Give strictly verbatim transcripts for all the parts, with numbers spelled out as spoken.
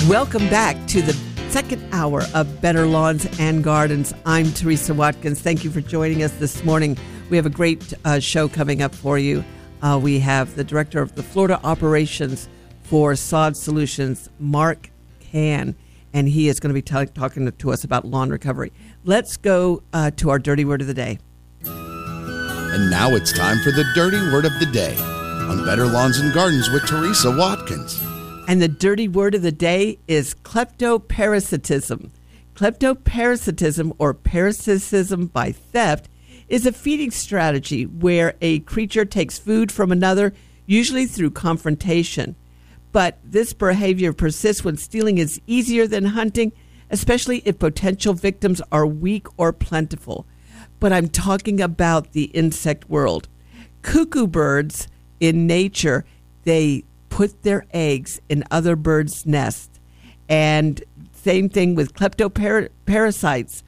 Welcome back to the second hour of Better Lawns and Gardens. I'm Teresa Watkins. Thank you for joining us this morning. We have a great uh, show coming up for you. Uh, we have the director of the Florida operations for Sod Solutions, Mark Kann, and he is going to be t- talking to us about lawn recovery. Let's go uh, to our dirty word of the day. And now it's time for the dirty word of the day on Better Lawns and Gardens with Teresa Watkins. And the dirty word of the day is kleptoparasitism. Kleptoparasitism, or parasitism by theft, is a feeding strategy where a creature takes food from another, usually through confrontation. But this behavior persists when stealing is easier than hunting, especially if potential victims are weak or plentiful. But I'm talking about the insect world. Cuckoo birds in nature, they put their eggs in other birds' nests. And same thing with kleptoparasites.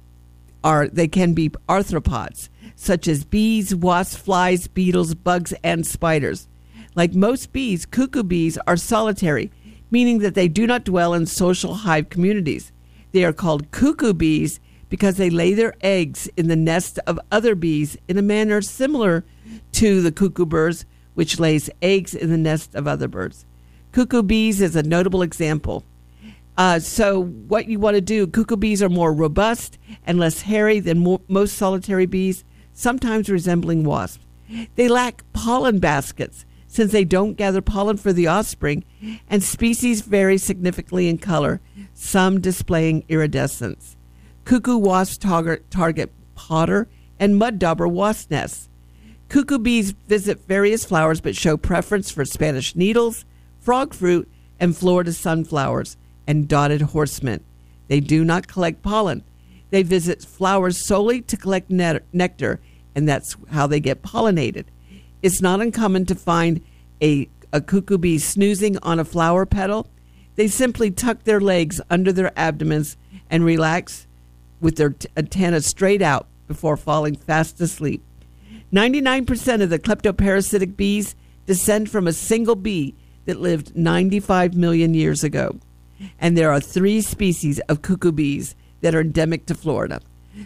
Are they can be arthropods, such as bees, wasps, flies, beetles, bugs, and spiders. Like most bees, cuckoo bees are solitary, meaning that they do not dwell in social hive communities. They are called cuckoo bees because they lay their eggs in the nest of other bees in a manner similar to the cuckoo birds, which lays eggs in the nest of other birds. Cuckoo bees is a notable example. Uh, so what you want to do, cuckoo bees are more robust and less hairy than mo- most solitary bees, sometimes resembling wasps. They lack pollen baskets since they don't gather pollen for the offspring, and species vary significantly in color, some displaying iridescence. Cuckoo wasps target, target potter and mud dauber wasp nests. Cuckoo bees visit various flowers but show preference for Spanish needles, frog fruit, and Florida sunflowers and dotted horsemint. They do not collect pollen. They visit flowers solely to collect ne- nectar, and that's how they get pollinated. It's not uncommon to find a, a cuckoo bee snoozing on a flower petal. They simply tuck their legs under their abdomens and relax with their t- antennas straight out before falling fast asleep. ninety-nine percent of the kleptoparasitic bees descend from a single bee that lived ninety-five million years ago. And there are three species of cuckoo bees that are endemic to Florida.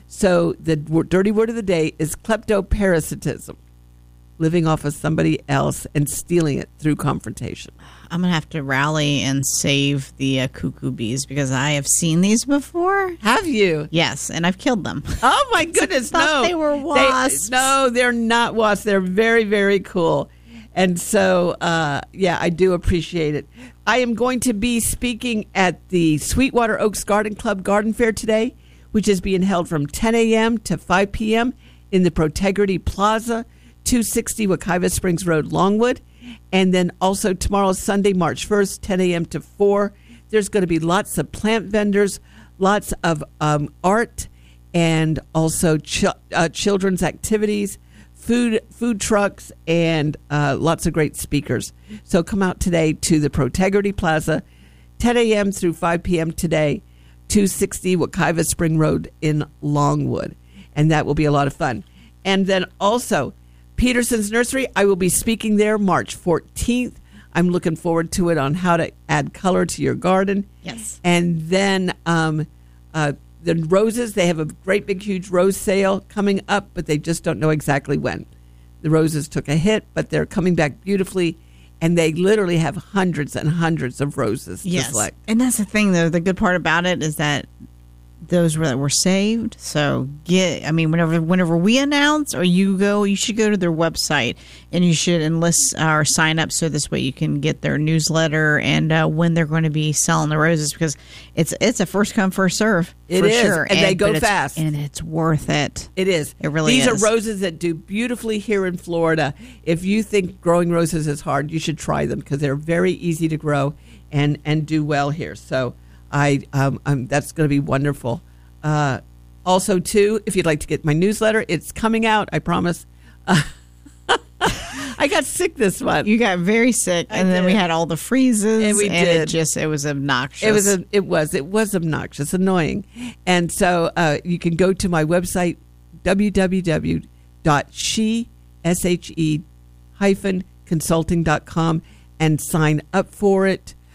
So the w- dirty word of the day is kleptoparasitism, living off of somebody else and stealing it through confrontation. I'm going to have to rally and save the uh, cuckoo bees because I have seen these before. Have you? Yes, and I've killed them. Oh, my goodness, I thought no. they were wasps. They, no, they're not wasps. They're very, very cool. And so, uh, yeah, I do appreciate it. I am going to be speaking at the Sweetwater Oaks Garden Club Garden Fair today, which is being held from ten a.m. to five p.m. in the Protegrity Plaza, two sixty Wekiva Springs Road, Longwood. And then also tomorrow, Sunday, March first, ten a.m. to four. There's going to be lots of plant vendors, lots of um, art, and also ch- uh, children's activities, food food trucks, and uh, lots of great speakers. So come out today to the Protegrity Plaza, ten a.m. through five p.m. today, two sixty Wekiva Spring Road in Longwood. And that will be a lot of fun. And then also, Peterson's Nursery, I will be speaking there March fourteenth. I'm looking forward to it on how to add color to your garden. Yes. And then um, uh, the roses, they have a great big huge rose sale coming up, but they just don't know exactly when. The roses took a hit, but they're coming back beautifully, and they literally have hundreds and hundreds of roses Yes. to select. And that's the thing, though. The good part about it is that those were, that were saved. So get, I mean, whenever whenever we announce or you go, you should go to their website and you should enlist or sign up so this way you can get their newsletter and uh, when they're going to be selling the roses, because it's it's a first come first serve. It for is, sure. and they go but it's- fast. and it's worth it. It is. It really These is. are roses that do beautifully here in Florida. If you think growing roses is hard, you should try them because they're very easy to grow and, and do well here. So I um, um that's going to be wonderful. Uh, also, too, if you'd like to get my newsletter, it's coming out, I promise. Uh, I got sick this month. You got very sick, I and then we did. had all the freezes, And we and did. it just it was obnoxious. It was a, it was it was obnoxious, annoying, and so uh, you can go to my website w w w dot she hyphen consulting dot com and sign up for it.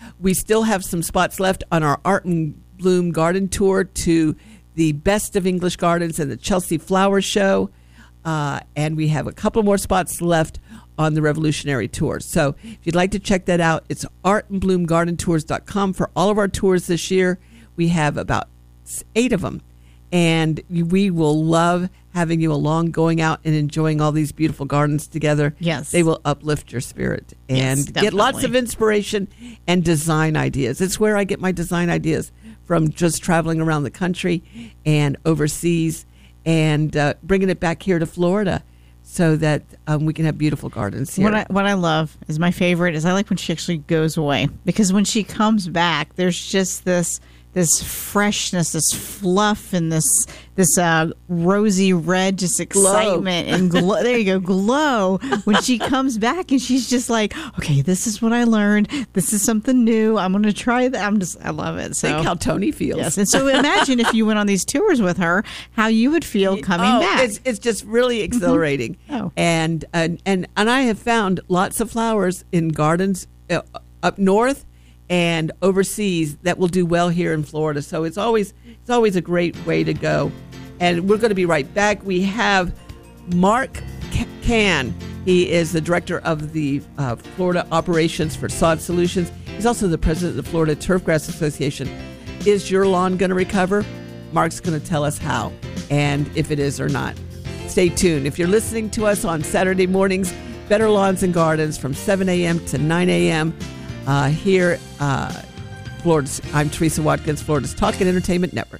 we still have some spots left on our Art and Bloom Garden Tour to the Best of English Gardens and the Chelsea Flower Show. Uh, and we have a couple more spots left on the Revolutionary Tour. So if you'd like to check that out, it's art and bloom garden tours dot com for all of our tours this year. We have about eight of them. And we will love having you along, going out and enjoying all these beautiful gardens together. Yes. They will uplift your spirit and Yes, get lots definitely. of inspiration and design ideas. It's where I get my design ideas from, just traveling around the country and overseas and uh, bringing it back here to Florida so that um, we can have beautiful gardens here. What I what I love is my favorite is I like when she actually goes away, because when she comes back, there's just this this freshness, this fluff, and this this uh, rosy red, just excitement and glow. There you go, glow. When she comes back and she's just like, okay, this is what I learned. This is something new. I'm going to try that. I'm just, I love it. So Think how Tony feels. yes, and so imagine if you went on these tours with her, how you would feel coming oh, back. It's, it's just really exhilarating. Oh. And, and and and I have found lots of flowers in gardens uh, up north and overseas that will do well here in Florida. So it's always it's always a great way to go. And we're going to be right back. We have Mark Can. He is the director of the uh, Florida operations for Sod Solutions. He's also the president of the Florida Turfgrass Association. Is your lawn going to recover? Mark's going to tell us how and if it is or not. Stay tuned. If you're listening to us on Saturday mornings, Better Lawns and Gardens from seven a.m. to nine a.m. Uh, here, uh, Florida's, I'm Teresa Watkins, Florida's Talk and Entertainment Network.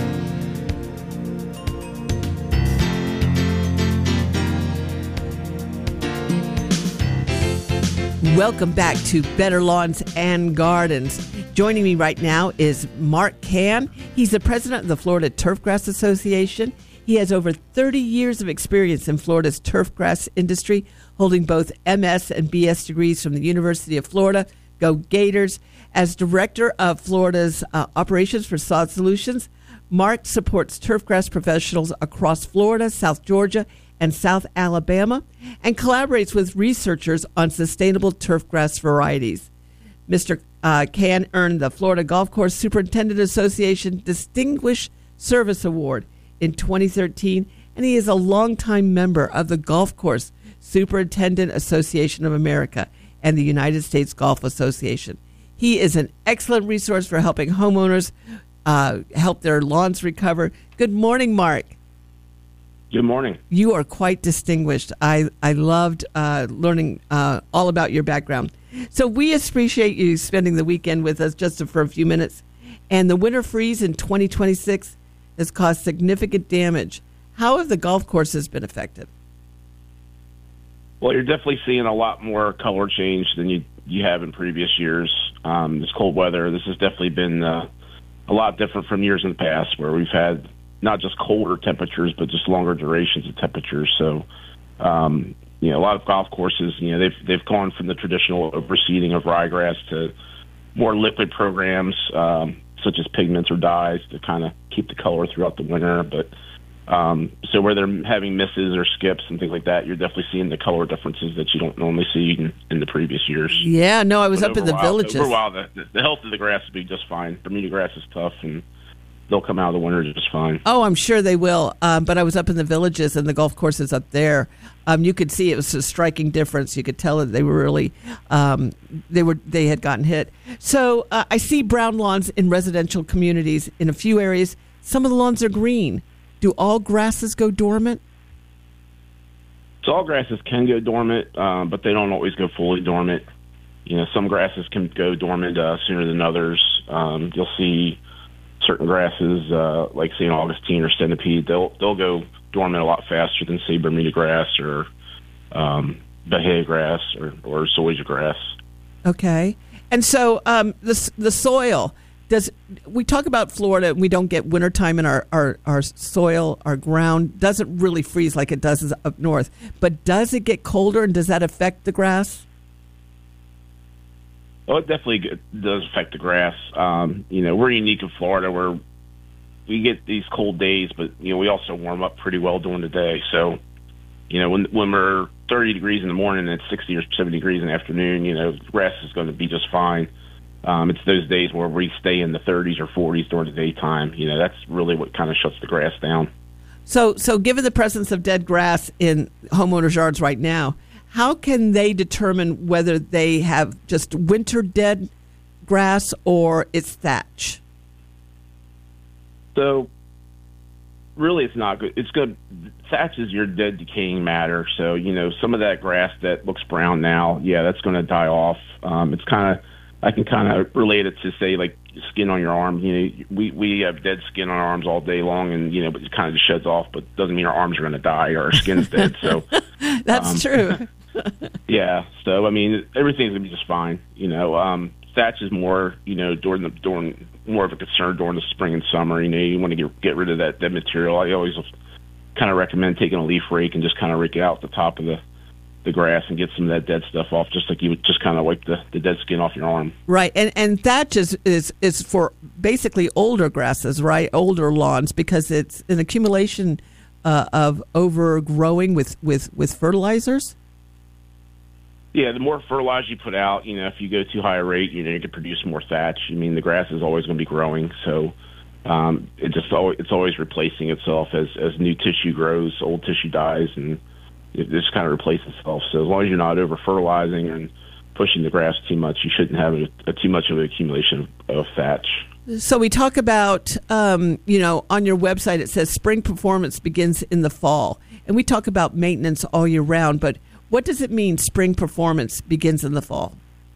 Welcome back to Better Lawns and Gardens. Joining me right now is Mark Can. He's the president of the Florida Turfgrass Association. He has over thirty years of experience in Florida's turfgrass industry, holding both M S and B S degrees from the University of Florida. Go Gators. As director of Florida's uh, operations for Sod Solutions, Mark supports turfgrass professionals across Florida, South Georgia, and South Alabama, and collaborates with researchers on sustainable turfgrass varieties. Mister Uh, Can earned the Florida Golf Course Superintendent Association Distinguished Service Award in twenty thirteen, and he is a longtime member of the Golf Course Superintendent Association of America and the United States Golf Association. He is an excellent resource for helping homeowners uh, help their lawns recover. Good morning, Mark. Good morning. You are quite distinguished. I, I loved uh, learning uh, all about your background. So we appreciate you spending the weekend with us just for a few minutes. And the winter freeze in twenty twenty-six has caused significant damage. How have the golf courses been affected? Well, you're definitely seeing a lot more color change than you you have in previous years. Um, this cold weather, this has definitely been uh, a lot different from years in the past, where we've had not just colder temperatures, but just longer durations of temperatures. So, um, you know, a lot of golf courses, you know, they've they've gone from the traditional overseeding of ryegrass to more liquid programs, um, such as pigments or dyes to kind of keep the color throughout the winter. But um, so where they're having misses or skips and things like that, you're definitely seeing the color differences that you don't normally see in, in the previous years. Yeah, no, I was But up in the overall- villages. Overall, the, the health of the grass will be just fine. Bermuda grass is tough, and they'll come out of the winter just fine. Oh, I'm sure they will. Um, but I was up in the villages and the golf courses up there. Um, you could see it was a striking difference. You could tell that they were really, um, they were they had gotten hit. So uh, I see brown lawns in residential communities in a few areas. Some of the lawns are green. Do all grasses go dormant? So all grasses can go dormant, um, but they don't always go fully dormant. You know, some grasses can go dormant uh, sooner than others. Um, you'll see certain grasses uh, like Saint Augustine or centipede, they'll they'll go dormant a lot faster than, say, Bermuda grass or um, Bahia grass or, or zoysia grass. Okay. And so um, the the soil, does we talk about Florida and we don't get wintertime in our, our, our soil, our ground doesn't really freeze like it does up north. But does it get colder and does that affect the grass? Well, it definitely g- does affect the grass. Um, you know, we're unique in Florida where we get these cold days, but, you know, we also warm up pretty well during the day. So, you know, when when we're thirty degrees in the morning and it's sixty or seventy degrees in the afternoon, you know, the grass is going to be just fine. Um, it's those days where we stay in the thirties or forties during the daytime. You know, that's really what kind of shuts the grass down. So, so given the presence of dead grass in homeowners' yards right now, how can they determine whether they have just winter dead grass or it's thatch? So, really, it's not good. It's good. Thatch is your dead, decaying matter. So, you know, some of that grass that looks brown now, yeah, that's going to die off. Um, it's kind of, I can kind of relate it to, say, like skin on your arm. You know, we we have dead skin on our arms all day long, and you know, but it kind of just sheds off. But doesn't mean our arms are going to die or our skin's dead. So that's um, true. Yeah. So I mean, everything's going to be just fine. You know, um, thatch is more, you know, during the during more of a concern during the spring and summer. You know, you want to get get rid of that dead material. I always kind of recommend taking a leaf rake and just kind of rake it out the top of the the grass and get some of that dead stuff off, just like you would just kind of wipe the, the dead skin off your arm. Right, and and thatch is, is is for basically older grasses, right? Older lawns, because it's an accumulation uh, of overgrowing with, with, with fertilizers. Yeah, the more fertilizer you put out, you know, if you go too high a rate, you know, you can produce more thatch. I mean, the grass is always going to be growing, so um, it just always, it's always replacing itself as as new tissue grows, old tissue dies, and it just kind of replaces itself. So as long as you're not over fertilizing and pushing the grass too much, you shouldn't have a, a too much of an accumulation of, of thatch. So we talk about, um, you know, on your website it says spring performance begins in the fall, and we talk about maintenance all year round. But what does it mean, spring performance begins in the fall?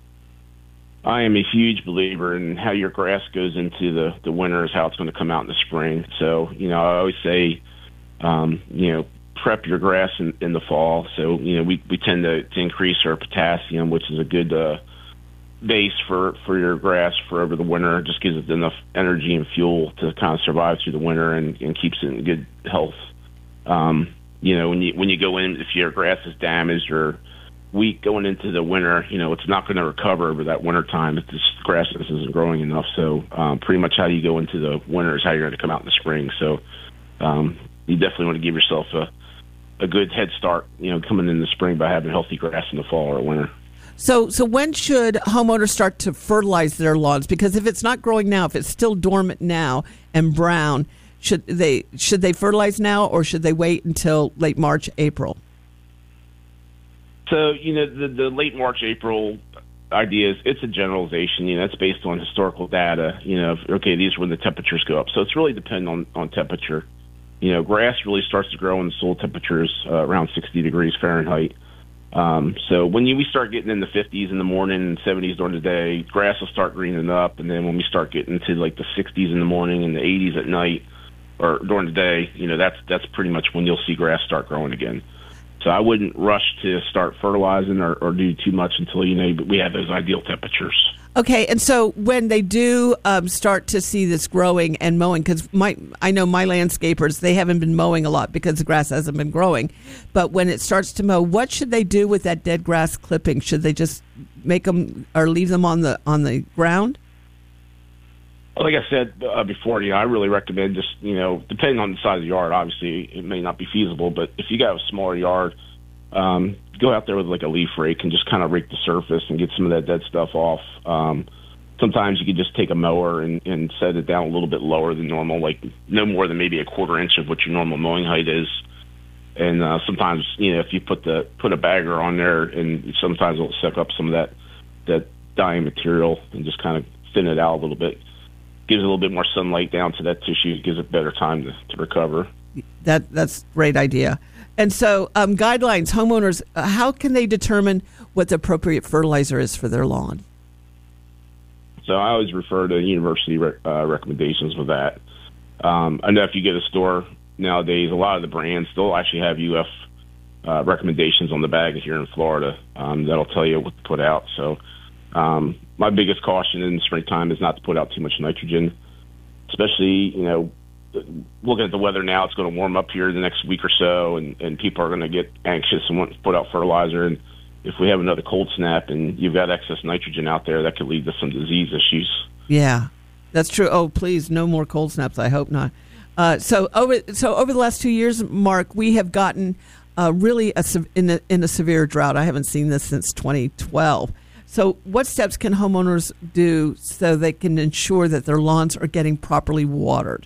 I am a huge believer in how your grass goes into the the winter is how it's going to come out in the spring. So you know, I always say, um, you know. prep your grass in, in the fall. So, you know, we, we tend to, to increase our potassium, which is a good uh, base for, for your grass for over the winter. It just gives it enough energy and fuel to kind of survive through the winter and, and keeps it in good health. Um, you know, when you when you go in, if your grass is damaged or weak going into the winter, you know, it's not going to recover over that winter time if this grass isn't growing enough. So um, pretty much how you go into the winter is how you're going to come out in the spring. So um, you definitely want to give yourself a a good head start, you know, coming in the spring by having healthy grass in the fall or winter. So, so when should homeowners start to fertilize their lawns? Because if it's not growing now, if it's still dormant now and brown, should they should they fertilize now or should they wait until late March, April? So, you know, the, the late March, April idea is it's a generalization. You know, it's based on historical data. You know, if, okay, these are when the temperatures go up. So it's really dependent on, on temperature. You know, grass really starts to grow when the soil temperatures uh, around sixty degrees Fahrenheit. Um, so when you, we start getting in the fifties in the morning and seventies during the day, grass will start greening up. And then when we start getting to like the sixties in the morning and the eighties at night or during the day, you know, that's that's pretty much when you'll see grass start growing again. So I wouldn't rush to start fertilizing or, or do too much until, you know, we have those ideal temperatures. Okay, and so when they do um, start to see this growing and mowing, because my I know my landscapers, they haven't been mowing a lot because the grass hasn't been growing. But when it starts to mow, what should they do with that dead grass clipping? Should they just make them or leave them on the on the ground? Like I said uh, before, you know, I really recommend just, you know, depending on the size of the yard, obviously it may not be feasible, but if you got a smaller yard, um, go out there with like a leaf rake and just kind of rake the surface and get some of that dead stuff off. Um, sometimes you can just take a mower and, and set it down a little bit lower than normal, like no more than maybe a quarter inch of what your normal mowing height is. And uh, sometimes, you know, if you put the put a bagger on there, and sometimes it'll suck up some of that that dying material and just kind of thin it out a little bit. Gives a little bit more sunlight down to that tissue. Gives it better time to, to recover. That that's a great idea. And so, um, guidelines, homeowners, uh, how can they determine what the appropriate fertilizer is for their lawn? So I always refer to university re- uh, recommendations with that. Um, I know if you get a store nowadays, a lot of the brands still actually have U F uh, recommendations on the bag here in Florida um, that'll tell you what to put out. So um, my biggest caution in the springtime is not to put out too much nitrogen, especially, you know, looking at the weather now. It's going to warm up here the next week or so, and, and people are going to get anxious and want to put out fertilizer. And if we have another cold snap and you've got excess nitrogen out there, that could lead to some disease issues. Yeah, that's true. Oh, please, no more cold snaps. I hope not. Uh, so over so over the last two years, Mark, we have gotten uh, really a, in a in a severe drought. I haven't seen this since twenty twelve. So what steps can homeowners do so they can ensure that their lawns are getting properly watered?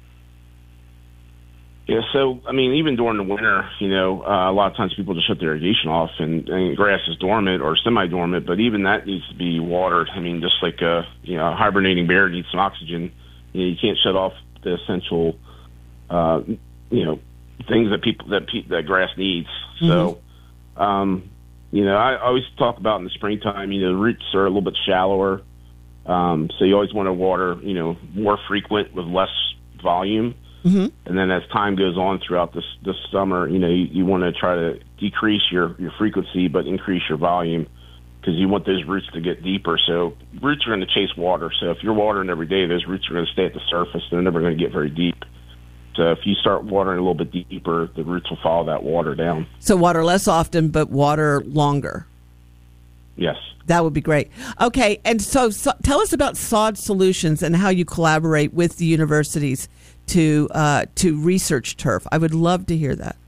Yeah, so, I mean, even during the winter, you know, uh, a lot of times people just shut their irrigation off and, and grass is dormant or semi-dormant, but even that needs to be watered. I mean, just like a, you know, a hibernating bear needs some oxygen. You know, you can't shut off the essential, uh, you know, things that people, that pe- that grass needs. Mm-hmm. So, um, you know, I always talk about in the springtime, you know, the roots are a little bit shallower. Um, so you always want to water, you know, more frequent with less volume. Mm-hmm. And then as time goes on throughout this this summer, you know, you, you want to try to decrease your, your frequency but increase your volume because you want those roots to get deeper. So roots are going to chase water. So if you're watering every day, those roots are going to stay at the surface. They're never going to get very deep. So if you start watering a little bit deeper, the roots will follow that water down. So water less often but water longer. Yes. That would be great. Okay, and so, so tell us about Sod Solutions and how you collaborate with the universities to uh, to research turf. I would love to hear that.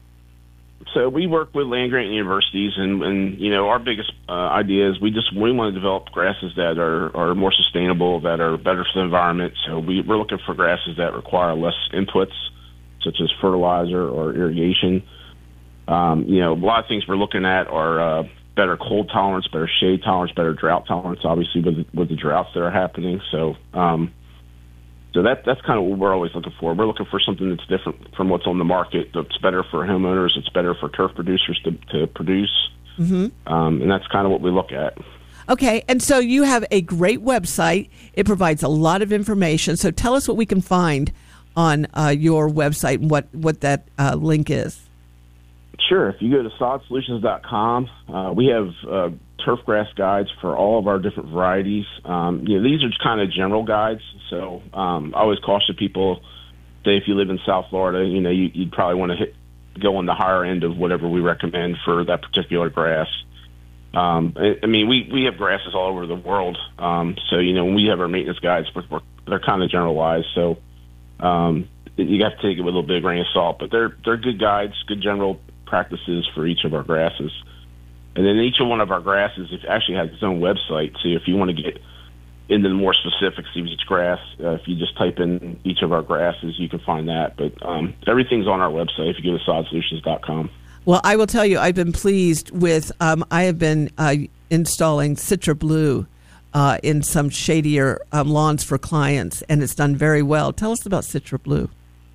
So we work with land-grant universities, and, and you know our biggest uh, idea is we just we want to develop grasses that are, are more sustainable, that are better for the environment. So we, we're looking for grasses that require less inputs, such as fertilizer or irrigation. Um, you know, a lot of things we're looking at are uh, better cold tolerance, better shade tolerance, better drought tolerance, obviously with the, with the droughts that are happening. So um, so that that's kind of what we're always looking for. We're looking for something that's different from what's on the market, that's better for homeowners, it's better for turf producers to, to produce. Mm-hmm. Um, and that's kind of what we look at. Okay, and so you have a great website. It provides a lot of information. So tell us what we can find on uh, your website and what, what that uh, link is. Sure. If you go to sod solutions dot com, uh, we have uh, turf grass guides for all of our different varieties. Um, you know, these are kind of general guides. So um, I always caution people, say if you live in South Florida, you know, you, you'd probably want to hit, go on the higher end of whatever we recommend for that particular grass. Um, I, I mean, we, we have grasses all over the world. Um, so, you know, when we have our maintenance guides, we're, we're, they're kind of generalized. So um, you have to take it with a little bit of grain of salt. But they're, they're good guides, good general practices for each of our grasses. And then each one of our grasses it actually has its own website. So if you want to get into the more specifics of each grass, uh, if you just type in each of our grasses, you can find that. But um, everything's on our website if you go to sod solutions dot com. Well, I will tell you, I've been pleased with, um, I have been uh, installing Citra Blue uh, in some shadier um, lawns for clients, and it's done very well. Tell us about Citra Blue.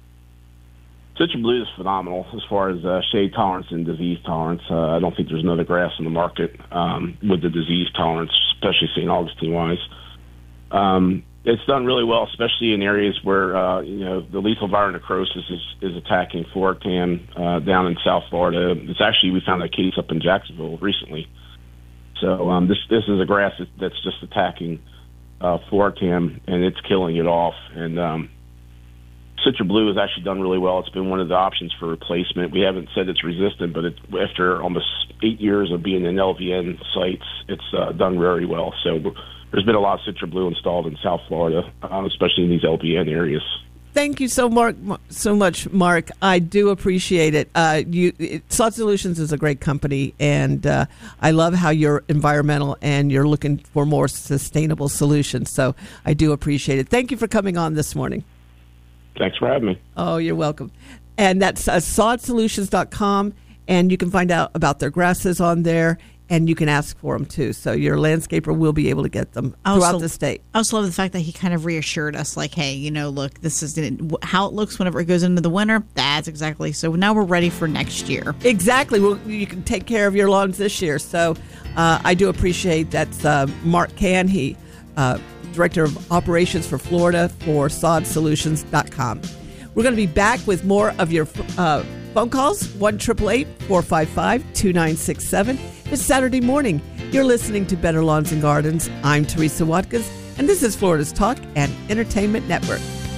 Citra Blue is phenomenal as far as uh, shade tolerance and disease tolerance. Uh, I don't think there's another grass on the market um, with the disease tolerance, especially Saint Augustine-wise. Um, it's done really well, especially in areas where, uh, you know, the lethal viral necrosis is, is attacking Floratam uh, down in South Florida. It's actually, we found that case up in Jacksonville recently. So um, this this is a grass that's just attacking uh, Floratam, and it's killing it off. And um, Citra Blue has actually done really well. It's been one of the options for replacement. We haven't said it's resistant, but it, after almost eight years of being in L V N sites, it's uh, done very well. So there's been a lot of Citra Blue installed in South Florida, uh, especially in these L V N areas. Thank you so, Mark, so much, Mark. I do appreciate it. Uh, you, it, Sod Solutions is a great company, and uh, I love how you're environmental and you're looking for more sustainable solutions. So I do appreciate it. Thank you for coming on this morning. Thanks for having me. Oh, you're welcome. And that's uh, sod solutions dot com, and you can find out about their grasses on there, and you can ask for them, too. So your landscaper will be able to get them I throughout also, the state. I also love the fact that he kind of reassured us, like, hey, you know, look, this is gonna, how it looks whenever it goes into the winter. That's exactly. So now we're ready for next year. Exactly. Well, you can take care of your lawns this year. So uh, I do appreciate that's uh, Mark Can. He uh Director of Operations for Florida for sod solutions dot com. We're going to be back with more of your uh, phone calls, one eight eight eight, four five five, two nine six seven. It's Saturday morning. You're listening to Better Lawns and Gardens. I'm Teresa Watkins, and this is Florida's Talk and Entertainment Network.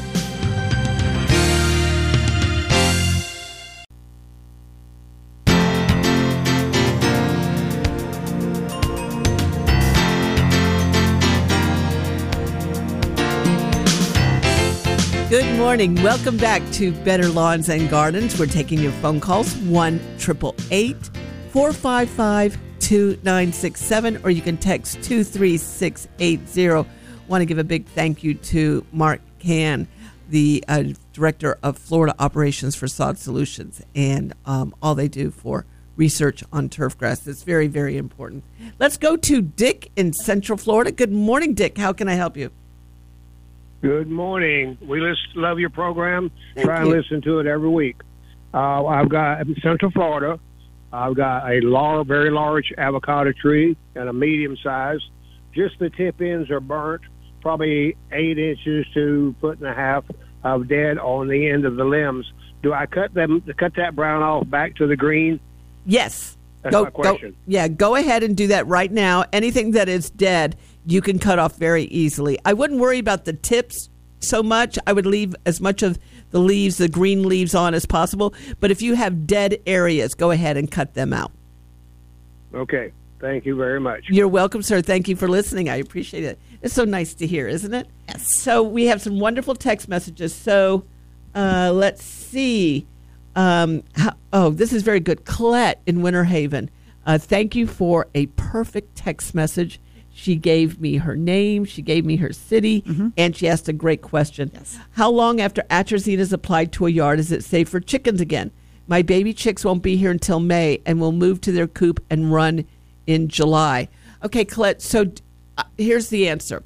Good morning. Welcome back to Better Lawns and Gardens. We're taking your phone calls, one eight eight eight, four five five, two nine six seven, or you can text two three six eight zero. Want to give a big thank you to Mark Can, the uh, Director of Florida Operations for Sod Solutions, and um, all they do for research on turfgrass. It's very, very important. Let's go to Dick in Central Florida. Good morning, Dick. How can I help you? Good morning. We list, love your program. Thank Try you. and listen to it every week. Uh, I've got in Central Florida. I've got a large, very large avocado tree and a medium size. Just the tip ends are burnt, probably eight inches to a foot and a half of dead on the end of the limbs. Do I cut them? Cut that brown off back to the green? Yes. That's go, my question. Go, yeah, go ahead and do that right now. Anything that is dead, you can cut off very easily. I wouldn't worry about the tips so much. I would leave as much of the leaves, the green leaves, on as possible. But if you have dead areas, go ahead and cut them out. Okay. Thank you very much. You're welcome, sir. Thank you for listening. I appreciate it. It's so nice to hear, isn't it? Yes. So we have some wonderful text messages. So uh, let's see. Um, how, oh, this is very good. Colette in Winter Haven. Uh, thank you for a perfect text message. She gave me her name, she gave me her city, mm-hmm. and she asked a great question. Yes. How long after atrazine is applied to a yard is it safe for chickens again? My baby chicks won't be here until May and will move to their coop and run in July. Okay, Colette, so uh, here's the answer.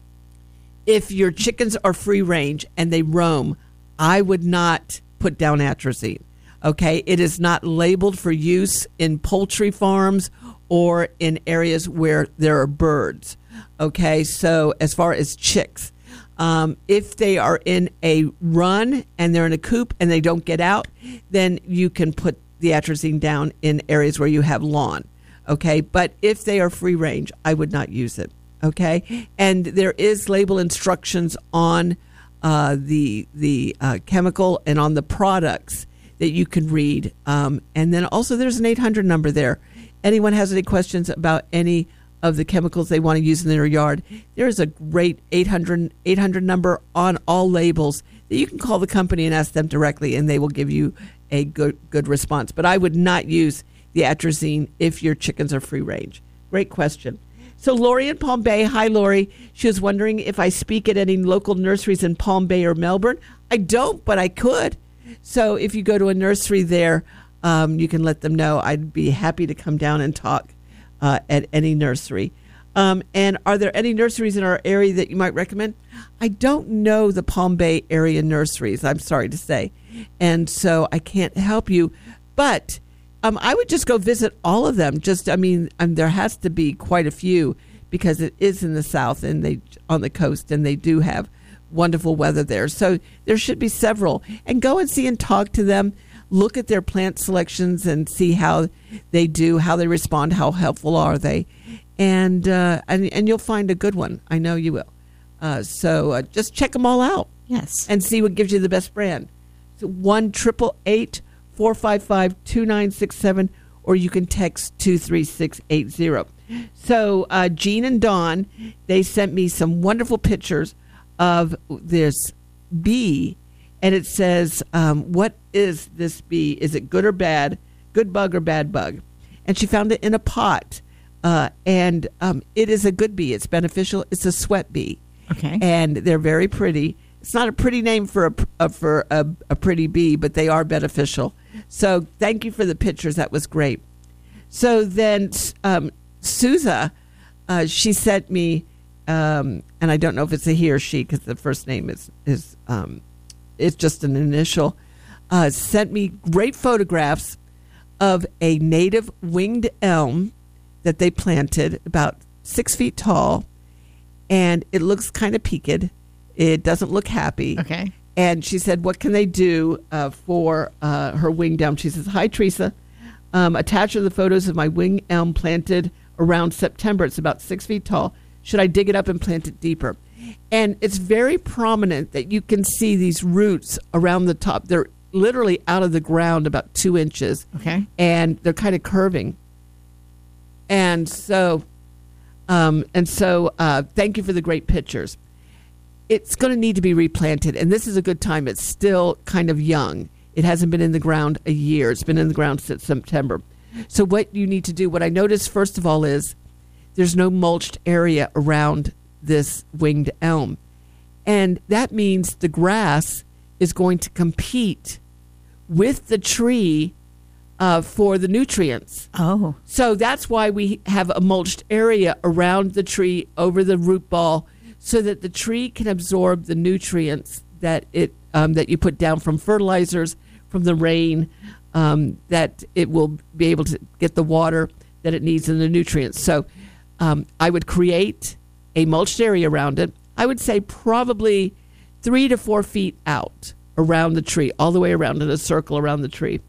If your chickens are free range and they roam, I would not put down atrazine. Okay, it is not labeled for use in poultry farms or in areas where there are birds. Okay, so as far as chicks, um, if they are in a run and they're in a coop and they don't get out, then you can put the atrazine down in areas where you have lawn. Okay, but if they are free range, I would not use it. Okay, and there is label instructions on uh, the the uh, chemical and on the products that you can read. Um, and then also there's an eight hundred number there. Anyone has any questions about any of the chemicals they want to use in their yard, there is a great eight hundred, eight hundred number on all labels that you can call the company and ask them directly, and they will give you a good good response. But I would not use the atrazine if your chickens are free range. Great question. So Lori in Palm Bay. Hi, Lori. She was wondering if I speak at any local nurseries in Palm Bay or Melbourne. I don't, but I could. So if you go to a nursery there, um, you can let them know. I'd be happy to come down and talk uh, at any nursery. Um, and are there any nurseries in our area that you might recommend? I don't know the Palm Bay area nurseries, I'm sorry to say. And so I can't help you. But um, I would just go visit all of them. Just, I mean, um, there has to be quite a few because it is in the south and they on the coast, and they do have wonderful weather there. So there should be several. And go and see and talk to them. Look at their plant selections and see how they do, how they respond, how helpful are they. And uh, and, and you'll find a good one. I know you will. Uh, so uh, just check them all out. Yes. And see what gives you the best brand. So one triple eight four five five two nine six seven, or you can text two three six eight zero. So uh, Jean and Dawn, they sent me some wonderful pictures of this bee, and it says, um, "What is this bee? Is it good or bad? Good bug or bad bug?" And she found it in a pot, uh, and um, it is a good bee. It's beneficial. It's a sweat bee. Okay. And they're very pretty. It's not a pretty name for a, uh, for a, a pretty bee, but they are beneficial. So thank you for the pictures. That was great. So then um, Souza, uh, she sent me, um, and I don't know if it's a he or she because the first name is, is um, it's just an initial, uh, sent me great photographs of a native winged elm that they planted about six feet tall, and it looks kind of peaked. It doesn't look happy. Okay. And she said, what can they do uh, for uh, her winged elm? She says, hi, Teresa. Um, attached are the photos of my winged elm planted around September. It's about six feet tall. Should I dig it up and plant it deeper? And it's very prominent that you can see these roots around the top. They're literally out of the ground about two inches. Okay. And they're kind of curving. And so, um, and so uh, thank you for the great pictures. It's going to need to be replanted, and this is a good time. It's still kind of young. It hasn't been in the ground a year. It's been in the ground since September. So what you need to do, what I noticed first of all is there's no mulched area around this winged elm. And that means the grass is going to compete with the tree uh, for the nutrients. Oh. So that's why we have a mulched area around the tree over the root ball so that the tree can absorb the nutrients that it um, that you put down from fertilizers, from the rain, um, that it will be able to get the water that it needs and the nutrients. So um, I would create a mulched area around it. I would say probably three to four feet out around the tree, all the way around in a circle around the tree.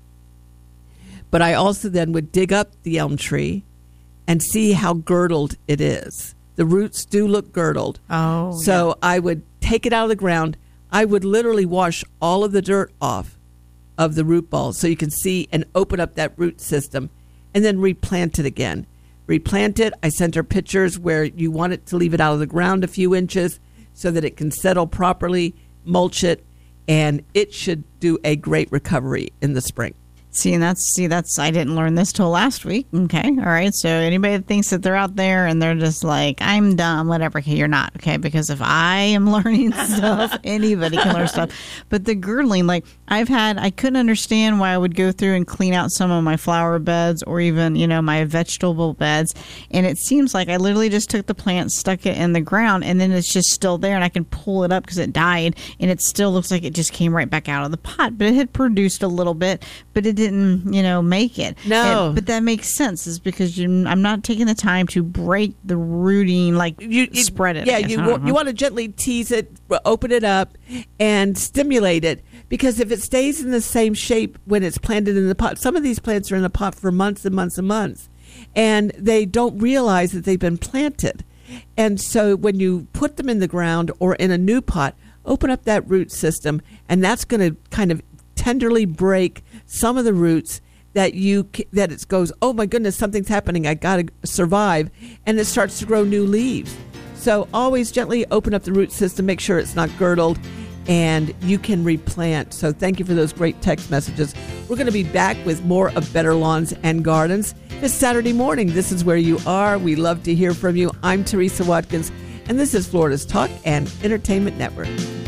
But I also then would dig up the elm tree and see how girdled it is. The roots do look girdled. Oh. So yeah. I would take it out of the ground. I would literally wash all of the dirt off of the root ball so you can see and open up that root system and then replant it again. Replant it. I sent her pictures where you want it to leave it out of the ground a few inches so that it can settle properly, mulch it, and it should do a great recovery in the spring. See, and that's, see, that's, I didn't learn this till last week. Okay. All right. So anybody that thinks that they're out there and they're just like, I'm dumb, whatever. Okay. You're not. Okay. Because if I am learning stuff, anybody can learn stuff. But the girdling, like I've had, I couldn't understand why I would go through and clean out some of my flower beds or even, you know, my vegetable beds. And it seems like I literally just took the plant, stuck it in the ground, and then it's just still there and I can pull it up because it died and it still looks like it just came right back out of the pot. But it had produced a little bit, but it didn't, you know, make it. No. And, but that makes sense is because you, I'm not taking the time to break the rooting, like you, you spread it. Yeah, you w- you want to gently tease it, open it up, and stimulate it. Because if it stays in the same shape when it's planted in the pot, some of these plants are in the pot for months and months and months, and they don't realize that they've been planted. And so when you put them in the ground or in a new pot, open up that root system, and that's going to kind of tenderly break some of the roots that you that it goes, oh my goodness, something's happening, I got to survive, and it starts to grow new leaves. So always gently open up the root system, make sure it's not girdled, and you can replant. So thank you for those great text messages. We're going to be back with more of Better Lawns and Gardens this Saturday morning. This is where you are. We love to hear from you. I'm Teresa Watkins, and this is Florida's Talk and Entertainment Network.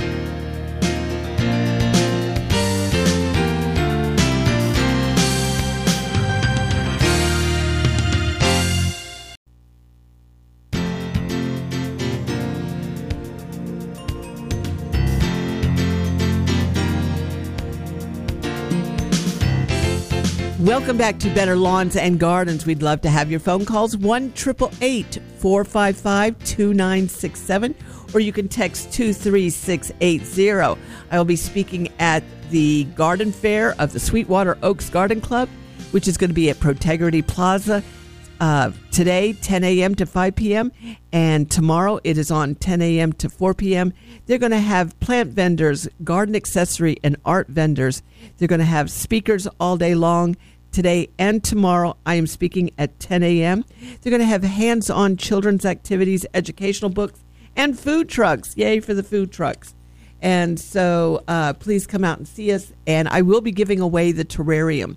Welcome back to Better Lawns and Gardens. We'd love to have your phone calls, one eight eight eight, four five five, two nine six seven, or you can text two three six eight zero. I will be speaking at the Garden Fair of the Sweetwater Oaks Garden Club, which is going to be at Protegrity Plaza uh, today, ten a.m. to five p.m., and tomorrow it is on ten a.m. to four p.m. They're going to have plant vendors, garden accessory, and art vendors. They're going to have speakers all day long. Today and tomorrow, I am speaking at ten a.m. They're going to have hands-on children's activities, educational books, and food trucks. Yay for the food trucks. And so uh, please come out and see us. And I will be giving away the terrarium.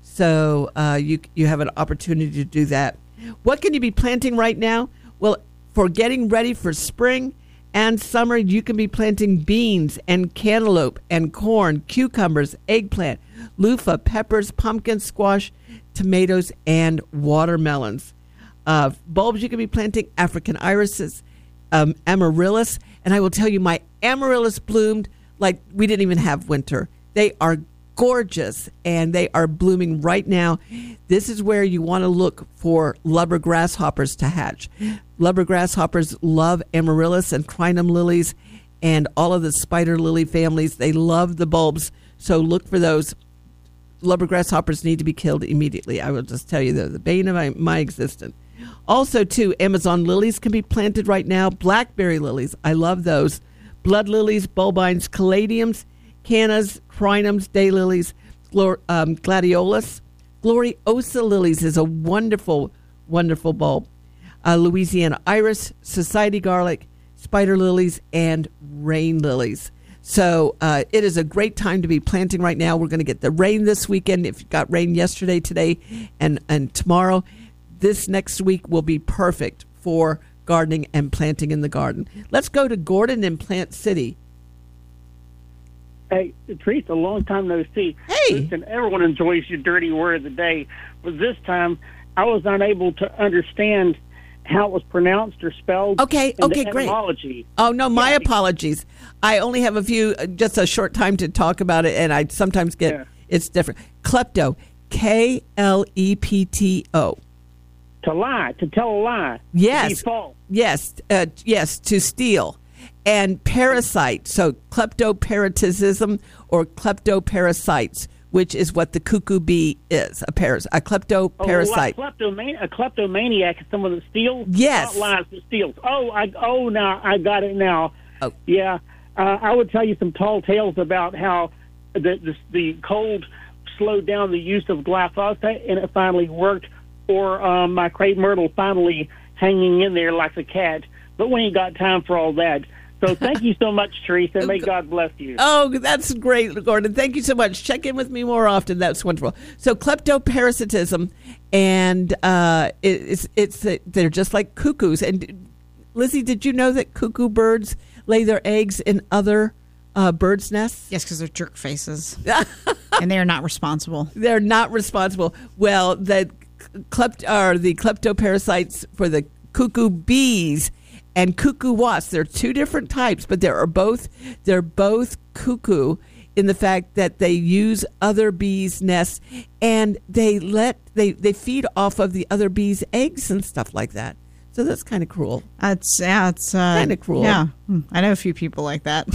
So uh, you, you have an opportunity to do that. What can you be planting right now? Well, for getting ready for spring and summer, you can be planting beans and cantaloupe and corn, cucumbers, eggplant, loofah, peppers, pumpkin, squash, tomatoes, and watermelons. Uh, bulbs, you can be planting African irises, um, amaryllis. And I will tell you, my amaryllis bloomed like we didn't even have winter. They are gorgeous, and they are blooming right now. This is where you want to look for lubber grasshoppers to hatch. Lubber grasshoppers love amaryllis and crinum lilies and all of the spider lily families. They love the bulbs, so look for those. Lubber grasshoppers need to be killed immediately. I will just tell you, they're the bane of my, my existence. Also, too, Amazon lilies can be planted right now. Blackberry lilies, I love those. Blood lilies, bulbines, caladiums, cannas, crinums, daylilies, glor- um, gladiolus. Gloriosa lilies is a wonderful, wonderful bulb. Uh, Louisiana iris, society garlic, spider lilies, and rain lilies. So uh, it is a great time to be planting right now. We're going to get the rain this weekend. If you got rain yesterday, today, and, and tomorrow, this next week will be perfect for gardening and planting in the garden. Let's go to Gordon in Plant City. Hey, Teresa, long time no see. Hey. Listen, everyone enjoys your dirty word of the day, but this time I was unable to understand how it was pronounced or spelled. Okay, in okay, the great. etymology. Oh, no, my Yeah. apologies. I only have a few, uh, just a short time to talk about it, and I sometimes get, Yeah. it's different. Klepto, K L E P T O. To lie, to tell a lie. Yes. To be false. Yes, uh, yes, to steal. And parasite, so kleptoparasitism or kleptoparasites, which is what the cuckoo bee is, a paras- a kleptoparasite. Oh, like kleptoman- a kleptomaniac is someone that steals? Yes. Not lies, but steals. Oh, I, oh, now I got it now. Oh. Yeah. Uh, I would tell you some tall tales about how the, the, the cold slowed down the use of glyphosate, and it finally worked, or um, my crepe myrtle finally hanging in there like a cat. But we ain't got time for all that. So thank you so much, Teresa. May God bless you. Oh, that's great, Gordon. Thank you so much. Check in with me more often. That's wonderful. So kleptoparasitism, and uh, it, it's it's uh, they're just like cuckoos. And Lizzie, did you know that cuckoo birds lay their eggs in other uh, birds' nests? Yes, because they're jerk faces, and they are not responsible. They're not responsible. Well, the klept are the kleptoparasites for the cuckoo bees and cuckoo wasps. They're two different types, but they are both they're both cuckoo in the fact that they use other bees' nests, and they let they, they feed off of the other bees' eggs and stuff like that. So that's kind of cruel. That's yeah, it's uh, Kinda cruel. Yeah, Hmm. I know a few people like that.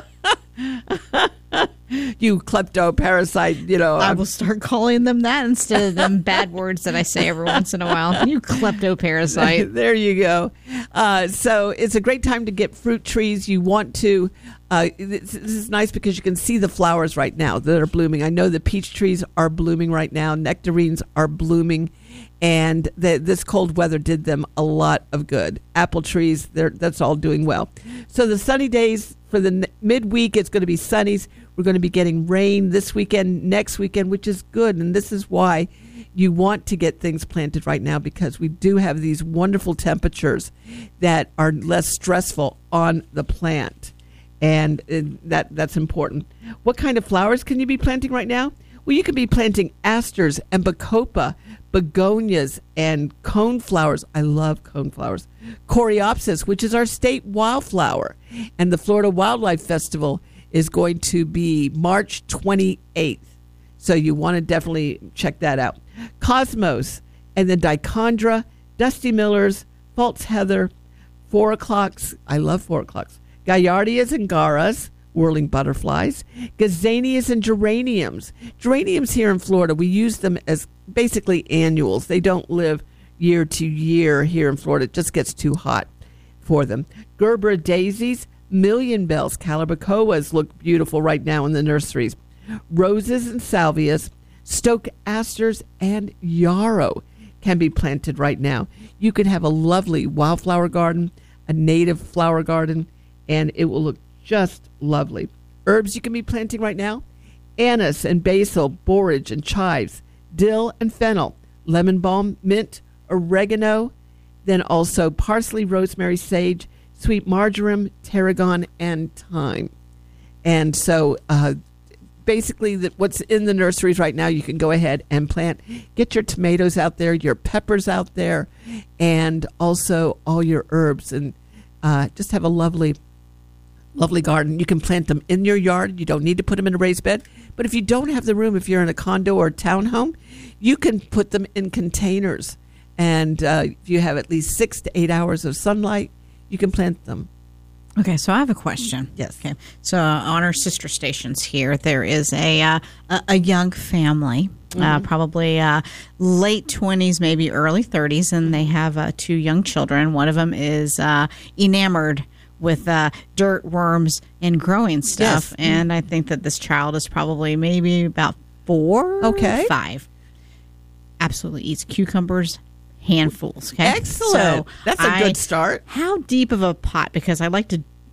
You kleptoparasite, you know. I I'm- will start calling them that instead of them bad words that I say every once in a while. You kleptoparasite. There you go. Uh, so it's a great time to get fruit trees. You want to. Uh, this, this is nice because you can see the flowers right now that are blooming. I know the peach trees are blooming right now. Nectarines are blooming, and the, this cold weather did them a lot of good. Apple trees, they're, that's all doing well. So the sunny days for the n- midweek, it's going to be sunnies. We're going to be getting rain this weekend, next weekend, which is good. And this is why you want to get things planted right now, because we do have these wonderful temperatures that are less stressful on the plant. And uh, that that's important. What kind of flowers can you be planting right now? Well, you could be planting asters and bacopa, begonias, and coneflowers. I love coneflowers. Coreopsis, which is our state wildflower. And the Florida Wildlife Festival is going to be March twenty-eighth. So you want to definitely check that out. Cosmos, and then dichondra, dusty millers, false heather, four o'clocks. I love four o'clocks. Gallardias and garas, whirling butterflies, gazanias and geraniums. Geraniums here in Florida, we use them as basically annuals. They don't live year to year here in Florida. It just gets too hot for them. Gerbera daisies, million bells, calibrachoas look beautiful right now in the nurseries. Roses and salvias, stoke asters, and yarrow can be planted right now. You can have a lovely wildflower garden, a native flower garden, and it will look just lovely. Herbs you can be planting right now: anise and basil, borage and chives, dill and fennel, lemon balm, mint, oregano, then also parsley, rosemary, sage, sweet marjoram, tarragon, and thyme. And so uh, basically the, what's in the nurseries right now, you can go ahead and plant. Get your tomatoes out there, your peppers out there, and also all your herbs, and uh, just have a lovely Lovely garden. You can plant them in your yard. You don't need to put them in a raised bed. But if you don't have the room, if you're in a condo or a townhome, you can put them in containers. And uh, if you have at least six to eight hours of sunlight, you can plant them. Okay, so I have a question. Yes. Okay, so uh, on our sister stations here, there is a uh, a, a young family, mm-hmm. uh, probably uh, late twenties, maybe early thirties, and they have uh, two young children. One of them is uh, enamored with uh, dirt, worms, and growing stuff. Yes. And I think that this child is probably maybe about four, Okay. five. Absolutely eats cucumbers, handfuls. Okay, Excellent. So That's a I- good start. How deep of a pot? Because I like to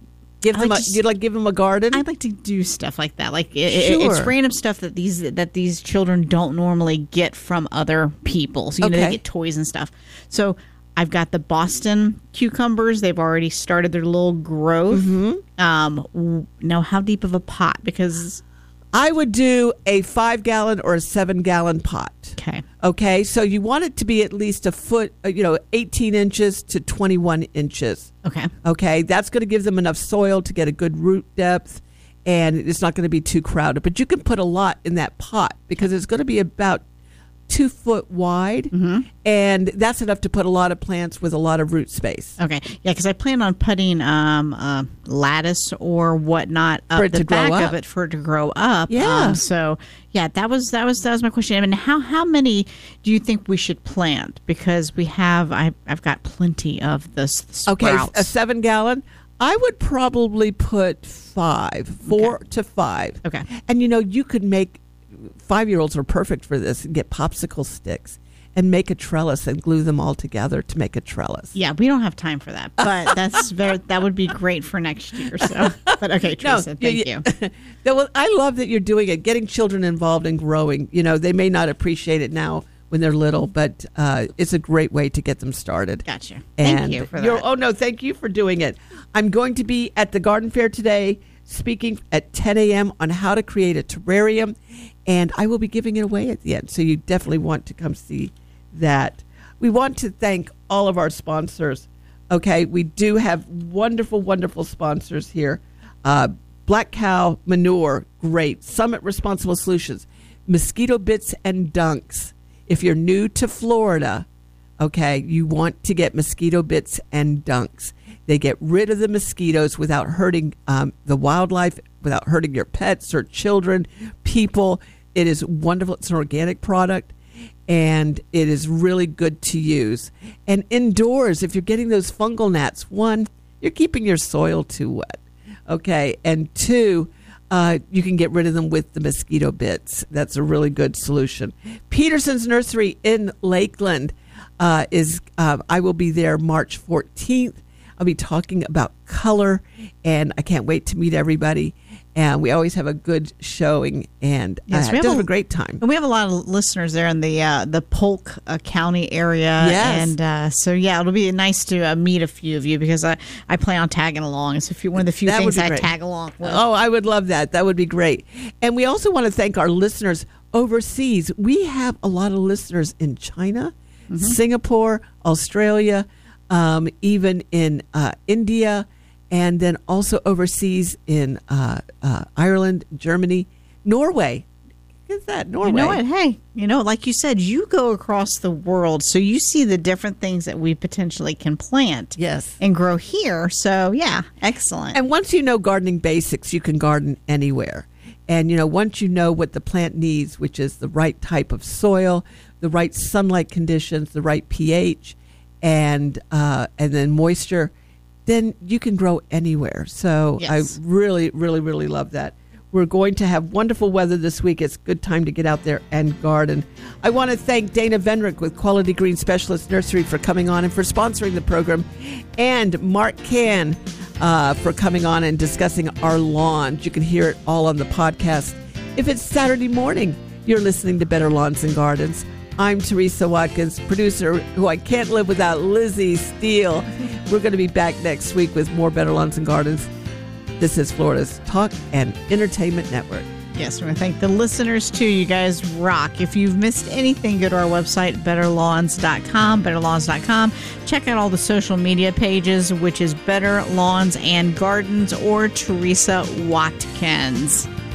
Give I them like a, to s- you'd like give them a garden? I like to do stuff like that. Like it, it- it's Sure. random stuff that these that these children don't normally get from other people. So you know Okay. they get toys and stuff. So I've got the Boston cucumbers. They've already started their little growth. Mm-hmm. Um, w- now, how deep of a pot? Because I would do a five gallon or a seven gallon pot. okay, Okay, so you want it to be at least a foot, uh, you know, eighteen inches to twenty-one inches. okay, Okay, that's going to give them enough soil to get a good root depth, and it's not going to be too crowded. But you can put a lot in that pot because it's going to be about two foot wide, Mm-hmm. and that's enough to put a lot of plants with a lot of root space. okay. Yeah, because I plan on putting um, uh, lattice or whatnot up For it the to grow back up. of it for it to grow up. Yeah. Um, so yeah, that was that was that was my question. I mean, how how many do you think we should plant? Because we have I I've got plenty of this Okay, sprouts. a seven gallon. I would probably put five, four to five. Okay. And you know, you could make five year olds are perfect for this and get popsicle sticks and make a trellis and glue them all together to make a trellis. Yeah, we don't have time for that, but that's very that would be great for next year. So, but okay, Teresa, No, thank you- you. Yeah, well, I love that you're doing it, getting children involved in growing. You know, they may not appreciate it now when they're little, but uh, it's a great way to get them started. Gotcha. Thank And you for you're- that. Oh, no, thank you for doing it. I'm going to be at the garden fair today speaking at ten a.m. on how to create a terrarium, and I will be giving it away at the end. So you definitely want to come see that. We want to thank all of our sponsors. Okay, we do have wonderful, wonderful sponsors here. Uh, Black Cow Manure, great. Summit Responsible Solutions, Mosquito Bits and Dunks. If you're new to Florida, okay, you want to get Mosquito Bits and Dunks. They get rid of the mosquitoes without hurting um, the wildlife, without hurting your pets or children, people. It is wonderful. It's an organic product, and it is really good to use. And indoors, if you're getting those fungal gnats, one, you're keeping your soil too wet, okay? And two, uh, you can get rid of them with the mosquito bits. That's a really good solution. Peterson's Nursery in Lakeland uh, is, uh, I will be there March fourteenth. I'll be talking about color, and I can't wait to meet everybody. And we always have a good showing, and Yes, uh, we have just have a- a great time. And we have a lot of listeners there in the uh, the Polk uh, County area. Yes. And uh, so, yeah, it'll be nice to uh, meet a few of you because I, I plan on tagging along. It's a few, one of the few That would things be I great. tag along with. Oh, I would love that. That would be great. And we also want to thank our listeners overseas. We have a lot of listeners in China, Mm-hmm. Singapore, Australia, um, even in uh, India, and then also overseas in uh, uh, Ireland, Germany, Norway. Look at that, Norway. You know what? Hey, you know, like you said, you go across the world, so you see the different things that we potentially can plant Yes. and grow here. So, yeah, excellent. And once you know gardening basics, you can garden anywhere. And, you know, once you know what the plant needs, which is the right type of soil, the right sunlight conditions, the right pH, and uh, and then moisture, then you can grow anywhere. So Yes. I really, really, really love that. We're going to have wonderful weather this week. It's a good time to get out there and garden. I want to thank Dana Venrick with Quality Green Specialist Nursery for coming on and for sponsoring the program, and Mark Can uh, for coming on and discussing our lawns. You can hear it all on the podcast. If it's Saturday morning, you're listening to Better Lawns and Gardens. I'm Teresa Watkins, producer who I can't live without, Lizzie Steele. We're going to be back next week with more Better Lawns and Gardens. This is Florida's Talk and Entertainment Network. Yes, we want to thank the listeners, too. You guys rock. If you've missed anything, go to our website, better lawns dot com, better lawns dot com. Check out all the social media pages, which is Better Lawns and Gardens or Teresa Watkins.